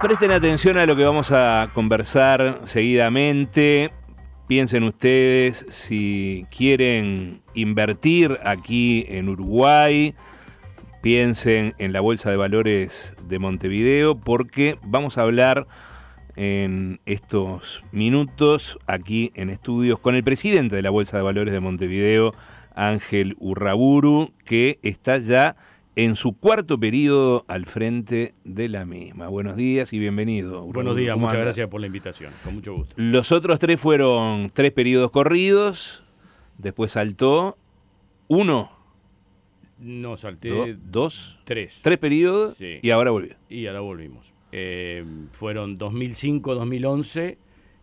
Presten atención a lo que vamos a conversar seguidamente. Piensen ustedes si quieren invertir aquí en Uruguay. Piensen en la Bolsa de Valores de Montevideo, porque vamos a hablar en estos minutos aquí en estudios con el presidente de la Bolsa de Valores de Montevideo, Ángel Urraburu, que está ya en su cuarto periodo al frente de la misma. Buenos días y bienvenido. Urraburu. Buenos días, muchas gracias por la invitación, con mucho gusto. Los otros tres fueron 3 periodos corridos, después saltó uno. No, salté dos, 3 periodos, sí. Y ahora volvió. Y ahora volvimos. Fueron 2005-2011,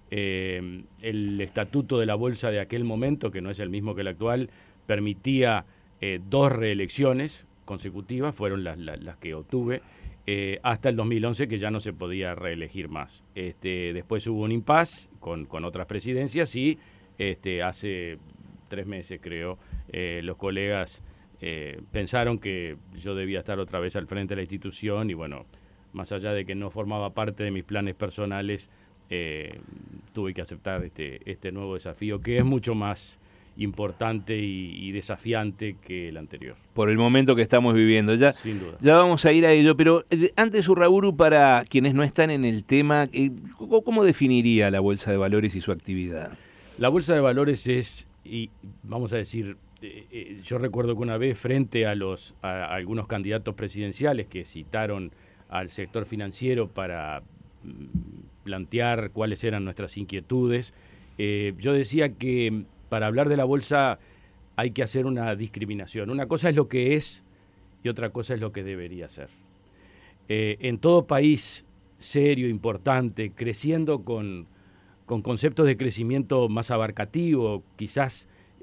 el estatuto de la bolsa de aquel momento, que no es el mismo que el actual, permitía 2 reelecciones consecutivas, fueron las que obtuve, hasta el 2011, que ya no se podía reelegir más. Después hubo un impasse con otras presidencias y hace 3 meses, creo, los colegas pensaron que yo debía estar otra vez al frente de la institución y bueno, más allá de que no formaba parte de mis planes personales, tuve que aceptar este nuevo desafío, que es mucho más importante y desafiante que el anterior. Por el momento que estamos viviendo. Sin duda. Ya vamos a ir a ello, pero antes, Urraburu, para quienes no están en el tema, ¿cómo definiría la Bolsa de Valores y su actividad? La Bolsa de Valores es, y vamos a decir, yo recuerdo que una vez frente a algunos candidatos presidenciales que citaron al sector financiero para plantear cuáles eran nuestras inquietudes, yo decía que para hablar de la bolsa hay que hacer una discriminación. Una cosa es lo que es y otra cosa es lo que debería ser. En todo país serio, importante, creciendo con conceptos de crecimiento más abarcativo, quizás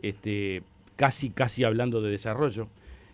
casi hablando de desarrollo,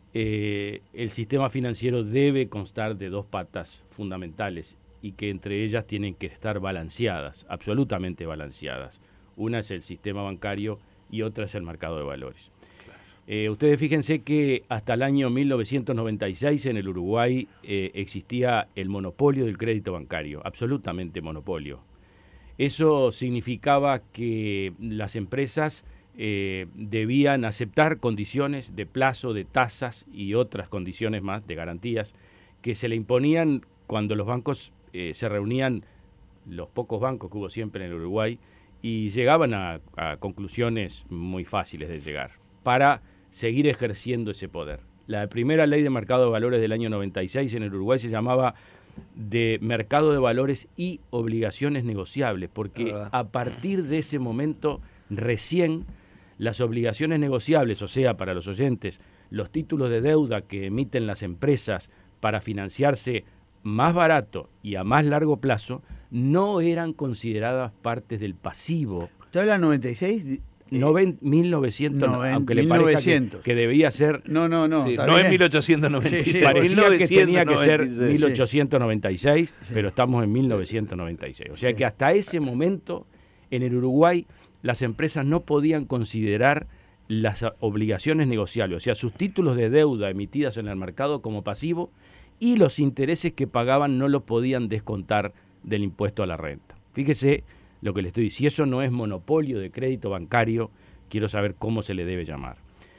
el sistema financiero debe constar de 2 patas fundamentales y que entre ellas tienen que estar balanceadas, absolutamente balanceadas. Una es el sistema bancario y otra es el mercado de valores. Claro. Ustedes fíjense que hasta el año 1996 en el Uruguay existía el monopolio del crédito bancario, absolutamente monopolio. Eso significaba que las empresas debían aceptar condiciones de plazo, de tasas y otras condiciones más de garantías que se le imponían cuando los bancos se reunían, los pocos bancos que hubo siempre en el Uruguay, y llegaban a conclusiones muy fáciles de llegar para seguir ejerciendo ese poder. La primera ley de mercado de valores del año 96 en el Uruguay se llamaba de mercado de valores y obligaciones negociables, porque a partir de ese momento recién las obligaciones negociables, o sea, para los oyentes, los títulos de deuda que emiten las empresas para financiarse más barato y a más largo plazo, no eran consideradas partes del pasivo. ¿Usted habla 96? 1900, aunque le parezca que debía ser... No. Sí, no es 1896. Sí, parecía que tenía que ser 1896, sí. Pero estamos en 1996. O sea que hasta ese momento, en el Uruguay, las empresas no podían considerar las obligaciones negociables, o sea, sus títulos de deuda emitidas en el mercado como pasivo, y los intereses que pagaban no los podían descontar del impuesto a la renta. Fíjese lo que le estoy diciendo. Si eso no es monopolio de crédito bancario, quiero saber cómo se le debe llamar.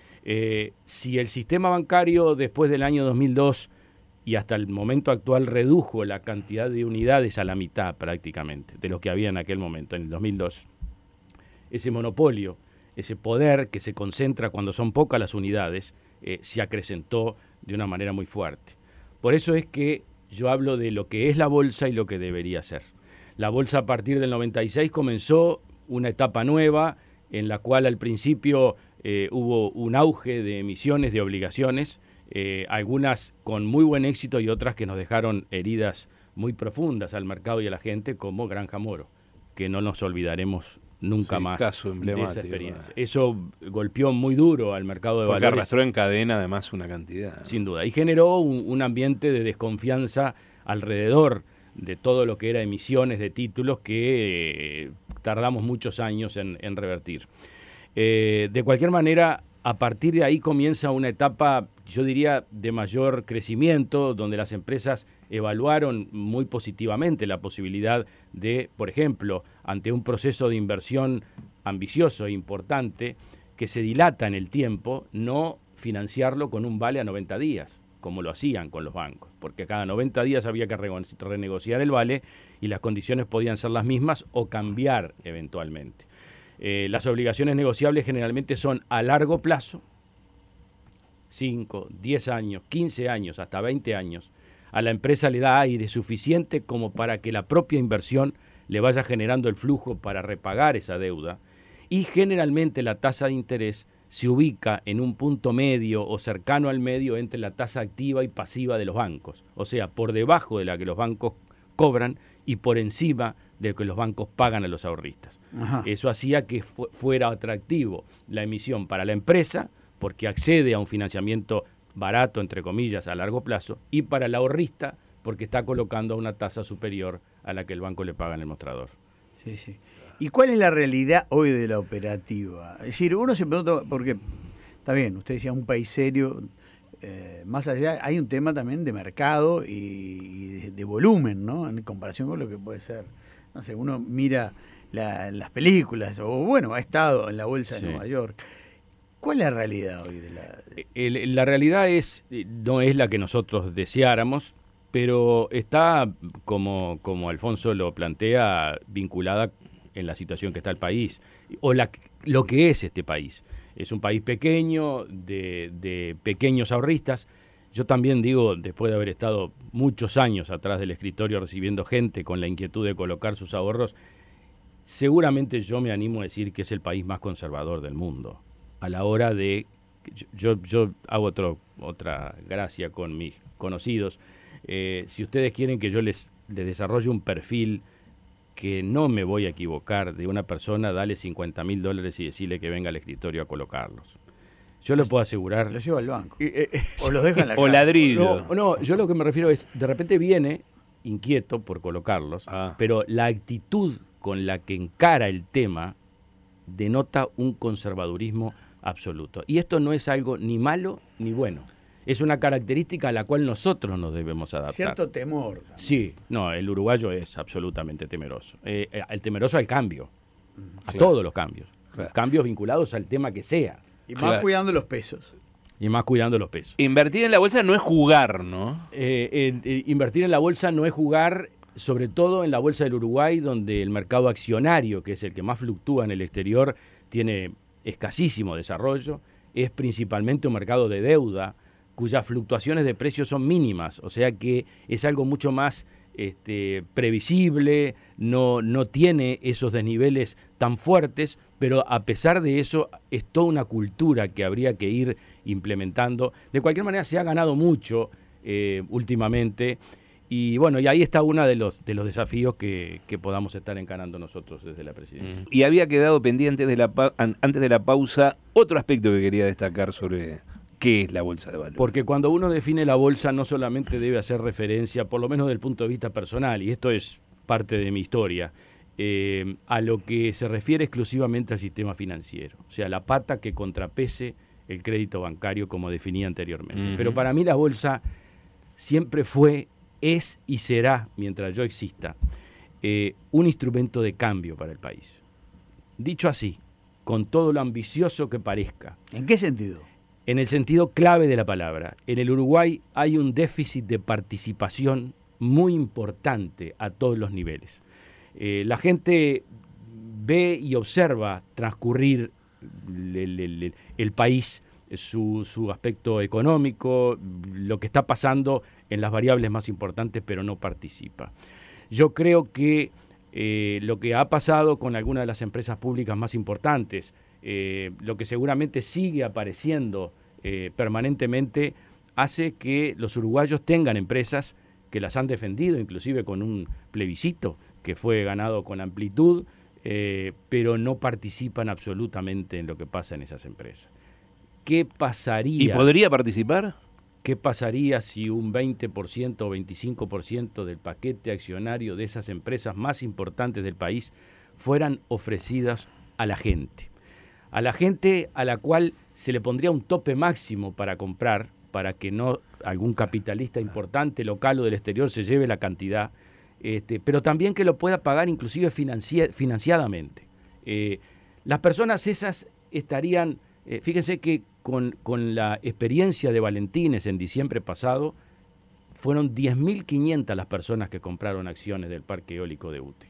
Si el sistema bancario después del año 2002 y hasta el momento actual redujo la cantidad de unidades a la mitad prácticamente de lo que había en aquel momento, en el 2002, ese monopolio, ese poder que se concentra cuando son pocas las unidades, se acrecentó de una manera muy fuerte. Por eso es que yo hablo de lo que es la bolsa y lo que debería ser. La bolsa a partir del 96 comenzó una etapa nueva en la cual al principio hubo un auge de emisiones de obligaciones, algunas con muy buen éxito y otras que nos dejaron heridas muy profundas al mercado y a la gente, como Granja Moro, que no nos olvidaremos nunca más caso emblemático, de esa experiencia. Eso golpeó muy duro al mercado de valores. Porque arrastró en cadena además una cantidad. Sin duda, y generó un ambiente de desconfianza alrededor de todo lo que era emisiones de títulos que tardamos muchos años en revertir. De cualquier manera, A partir de ahí comienza una etapa, yo diría, de mayor crecimiento, donde las empresas evaluaron muy positivamente la posibilidad de, por ejemplo, ante un proceso de inversión ambicioso e importante, que se dilata en el tiempo, no financiarlo con un vale a 90 días, como lo hacían con los bancos, porque cada 90 días había que renegociar el vale y las condiciones podían ser las mismas o cambiar eventualmente. Las obligaciones negociables generalmente son a largo plazo, 5, 10 años, 15 años, hasta 20 años. A la empresa le da aire suficiente como para que la propia inversión le vaya generando el flujo para repagar esa deuda, y generalmente la tasa de interés se ubica en un punto medio o cercano al medio entre la tasa activa y pasiva de los bancos, o sea, por debajo de la que los bancos cobran y por encima de lo que los bancos pagan a los ahorristas. Ajá. Eso hacía que fuera atractivo la emisión para la empresa, porque accede a un financiamiento barato, entre comillas, a largo plazo, y para el ahorrista, porque está colocando a una tasa superior a la que el banco le paga en el mostrador. Sí, sí. ¿Y cuál es la realidad hoy de la operativa? Es decir, uno se pregunta, porque está bien, usted decía un país serio, más allá hay un tema también de mercado y de volumen, ¿no? En comparación con lo que puede ser, no sé, uno mira las películas, o bueno, ha estado en la bolsa de Nueva York. ¿Cuál es la realidad hoy de la...? La realidad no es la que nosotros deseáramos, pero está, como Alfonso lo plantea, vinculada en la situación que está el país, o lo que es este país. Es un país pequeño, de pequeños ahorristas. Yo también digo, después de haber estado muchos años atrás del escritorio recibiendo gente con la inquietud de colocar sus ahorros, seguramente yo me animo a decir que es el país más conservador del mundo. A la hora de... Yo hago otra gracia con mis conocidos. Si ustedes quieren que yo les desarrolle un perfil que no me voy a equivocar de una persona, dale $50,000 y decirle que venga al escritorio a colocarlos. Yo le puedo asegurar... Los lleva al banco. O los deja en la casa. O ladrillo. No, yo lo que me refiero es, de repente viene inquieto por colocarlos, pero la actitud con la que encara el tema denota un conservadurismo absoluto. Y esto no es algo ni malo ni bueno. Es una característica a la cual nosotros nos debemos adaptar. Cierto temor también. Sí, no, el uruguayo es absolutamente temeroso. El temeroso al cambio, a todos los cambios. Claro. Cambios vinculados al tema que sea. Y más cuidando los pesos. Y más cuidando los pesos. Invertir en la bolsa no es jugar, ¿no? Invertir en la bolsa no es jugar, sobre todo en la bolsa del Uruguay, donde el mercado accionario, que es el que más fluctúa en el exterior, tiene escasísimo desarrollo. Es principalmente un mercado de deuda, cuyas fluctuaciones de precios son mínimas, o sea que es algo mucho más previsible, no tiene esos desniveles tan fuertes, pero a pesar de eso es toda una cultura que habría que ir implementando. De cualquier manera se ha ganado mucho últimamente, y bueno, y ahí está uno de los desafíos que podamos estar encarando nosotros desde la presidencia. Y había quedado pendiente antes de la pausa otro aspecto que quería destacar sobre... ¿Qué es la bolsa de valores? Porque cuando uno define la bolsa no solamente debe hacer referencia, por lo menos desde el punto de vista personal, y esto es parte de mi historia, a lo que se refiere exclusivamente al sistema financiero, o sea, la pata que contrapese el crédito bancario como definía anteriormente. Uh-huh. Pero para mí la bolsa siempre fue, es y será, mientras yo exista, un instrumento de cambio para el país. Dicho así, con todo lo ambicioso que parezca. ¿En qué sentido? En el sentido clave de la palabra. En el Uruguay hay un déficit de participación muy importante a todos los niveles. La gente ve y observa transcurrir el país, su aspecto económico, lo que está pasando en las variables más importantes, pero no participa. Yo creo que lo que ha pasado con algunas de las empresas públicas más importantes, lo que seguramente sigue apareciendo permanentemente, hace que los uruguayos tengan empresas que las han defendido, inclusive con un plebiscito que fue ganado con amplitud, pero no participan absolutamente en lo que pasa en esas empresas. ¿Qué pasaría? ¿Y podría participar? ¿Qué pasaría si un 20% o 25% del paquete accionario de esas empresas más importantes del país fueran ofrecidas a la gente? a la gente a la cual se le pondría un tope máximo para comprar, para que no algún capitalista importante, local o del exterior, se lleve la cantidad, pero también que lo pueda pagar inclusive financiadamente. Las personas esas estarían, fíjense que con la experiencia de Valentines en diciembre pasado, fueron 10.500 las personas que compraron acciones del Parque Eólico de UTE.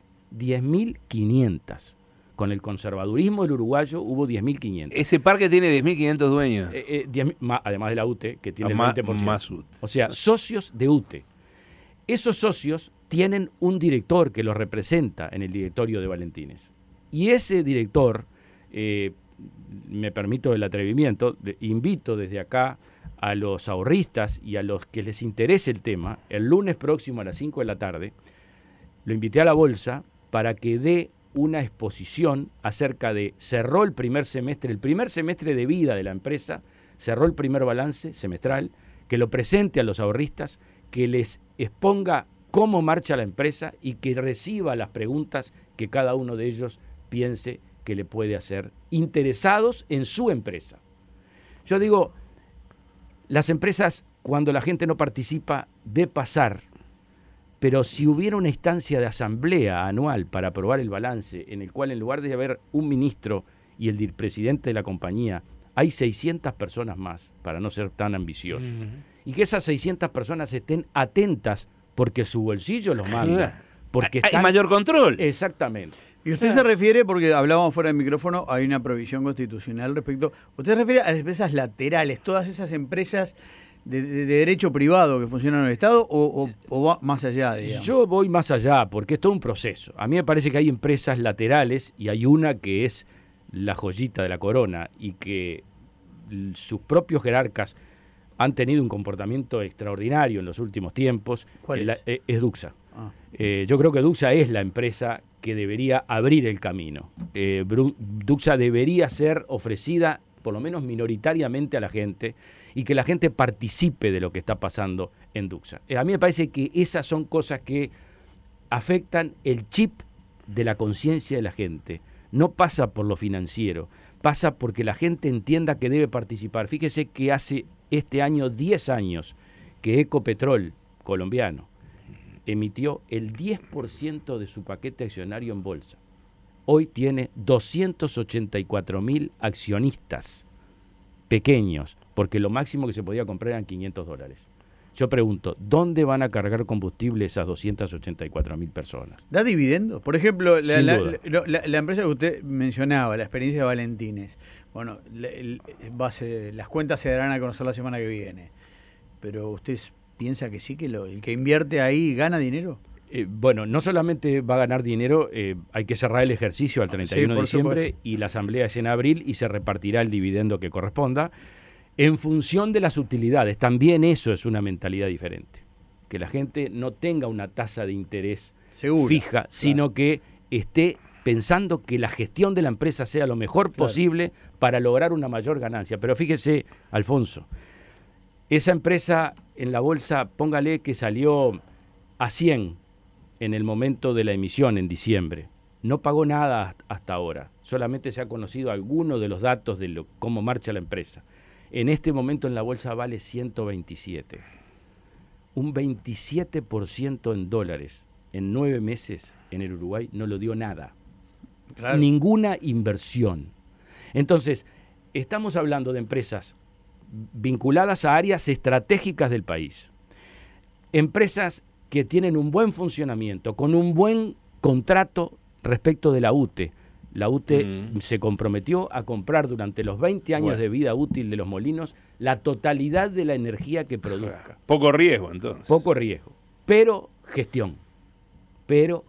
10.500. Con el conservadurismo del uruguayo hubo 10.500. Ese parque tiene 10.500 dueños. Además de la UTE, que tiene el Más 20%. UTE. O sea, socios de UTE. Esos socios tienen un director que los representa en el directorio de Valentines. Y ese director, me permito el atrevimiento, invito desde acá a los ahorristas y a los que les interese el tema, el lunes próximo a las 5 de la tarde, lo invité a la bolsa para que dé una exposición acerca de, cerró el primer semestre de vida de la empresa, cerró el primer balance semestral, que lo presente a los ahorristas, que les exponga cómo marcha la empresa y que reciba las preguntas que cada uno de ellos piense que le puede hacer, interesados en su empresa. Yo digo, las empresas, cuando la gente no participa, ve pasar. Pero si hubiera una instancia de asamblea anual para aprobar el balance, en el cual en lugar de haber un ministro y el presidente de la compañía, hay 600 personas más, para no ser tan ambicioso, y que esas 600 personas estén atentas porque su bolsillo los manda, porque hay mayor control. Exactamente. Y usted se refiere, porque hablábamos fuera del micrófono, hay una provisión constitucional respecto, usted se refiere a las empresas laterales, todas esas empresas de derecho privado que funcionan en el Estado, o va más allá, digamos? Yo voy más allá, porque es todo un proceso. A mí me parece que hay empresas laterales y hay una que es la joyita de la corona y que sus propios jerarcas han tenido un comportamiento extraordinario en los últimos tiempos. ¿Cuál es? Es Duxa. Yo creo que Duxa es la empresa que debería abrir el camino. Duxa debería ser ofrecida por lo menos minoritariamente a la gente y que la gente participe de lo que está pasando en Duxa. A mí me parece que esas son cosas que afectan el chip de la conciencia de la gente. No pasa por lo financiero, pasa porque la gente entienda que debe participar. Fíjese que hace este año 10 años que Ecopetrol, colombiano, emitió el 10% de su paquete accionario en bolsa. Hoy tiene 284.000 accionistas pequeños, porque lo máximo que se podía comprar eran $500. Yo pregunto, ¿dónde van a cargar combustible esas 284.000 personas? ¿Da dividendos? Por ejemplo, la empresa que usted mencionaba, la experiencia de Valentines. Bueno, las cuentas se darán a conocer la semana que viene. Pero ¿usted piensa que sí, que el que invierte ahí gana dinero? Bueno, no solamente va a ganar dinero, hay que cerrar el ejercicio al 31 de diciembre supuesto. Y la asamblea es en abril y se repartirá el dividendo que corresponda en función de las utilidades. También eso es una mentalidad diferente. Que la gente no tenga una tasa de interés fija, claro, sino que esté pensando que la gestión de la empresa sea lo mejor posible para lograr una mayor ganancia. Pero fíjese, Alfonso, esa empresa en la bolsa, póngale que salió a 100 en el momento de la emisión en diciembre. No pagó nada hasta ahora, solamente se ha conocido algunos de los datos de cómo marcha la empresa. En este momento en la bolsa vale 127. Un 27% en dólares en 9 meses en el Uruguay no lo dio nada. Claro. Ninguna inversión. Entonces, estamos hablando de empresas vinculadas a áreas estratégicas del país. Empresas que tienen un buen funcionamiento, con un buen contrato respecto de la UTE. La UTE se comprometió a comprar durante los 20 años de vida útil de los molinos la totalidad de la energía que produzca. Poco riesgo, entonces. Poco riesgo, pero gestión, pero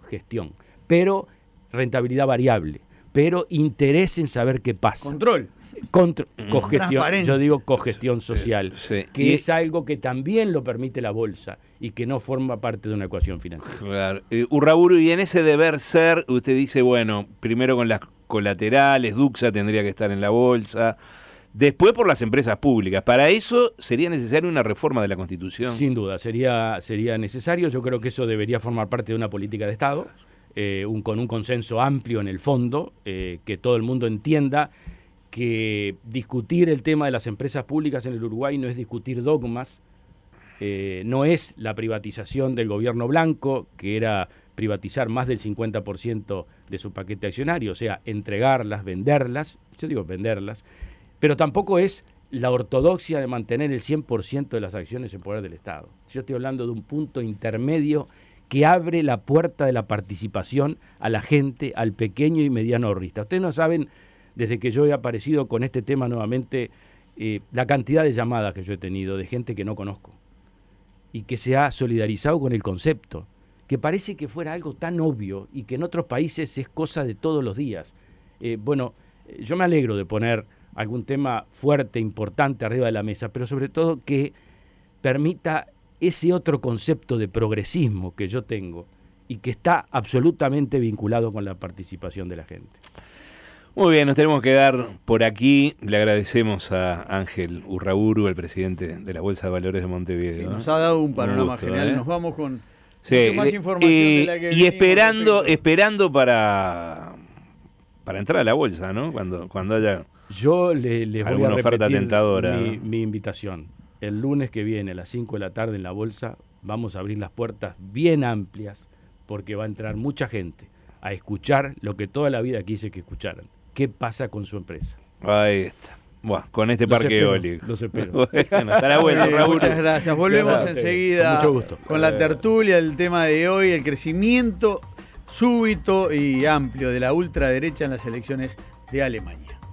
rentabilidad variable, pero interés en saber qué pasa. Control. Cogestión, yo digo cogestión social, que es algo que también lo permite la bolsa y que no forma parte de una ecuación financiera. Claro. Urraburu, y en ese deber ser, usted dice, bueno, primero con las colaterales, Duxa tendría que estar en la bolsa, después por las empresas públicas. Para eso sería necesaria una reforma de la Constitución. Sin duda, sería necesario. Yo creo que eso debería formar parte de una política de Estado, con un consenso amplio en el fondo, que todo el mundo entienda que discutir el tema de las empresas públicas en el Uruguay no es discutir dogmas, no es la privatización del gobierno blanco, que era privatizar más del 50% de su paquete accionario, o sea, entregarlas, venderlas, yo digo venderlas, pero tampoco es la ortodoxia de mantener el 100% de las acciones en poder del Estado. Yo estoy hablando de un punto intermedio que abre la puerta de la participación a la gente, al pequeño y mediano ahorrista. Ustedes no saben, desde que yo he aparecido con este tema nuevamente, la cantidad de llamadas que yo he tenido de gente que no conozco y que se ha solidarizado con el concepto, que parece que fuera algo tan obvio y que en otros países es cosa de todos los días. Yo me alegro de poner algún tema fuerte, importante arriba de la mesa, pero sobre todo que permita ese otro concepto de progresismo que yo tengo y que está absolutamente vinculado con la participación de la gente. Muy bien, nos tenemos que dar por aquí. Le agradecemos a Ángel Urraburu, el presidente de la Bolsa de Valores de Montevideo. Sí, nos ha dado un panorama gusto, general. Nos vamos con sí, más información de la que y venimos esperando para entrar a la bolsa, ¿no? Cuando haya yo les voy a alguna oferta repetir tentadora, ¿no? mi invitación. El lunes que viene a las 5 de la tarde en la bolsa vamos a abrir las puertas bien amplias porque va a entrar mucha gente a escuchar lo que toda la vida quise que escucharan. ¿Qué pasa con su empresa? Ahí está. Bueno, con este parque eólico. Los espero. Bueno, estará bueno, Raúl. Muchas gracias. Volvemos Gracias enseguida con mucho gusto. con la tertulia, el tema de hoy, el crecimiento súbito y amplio de la ultraderecha en las elecciones de Alemania.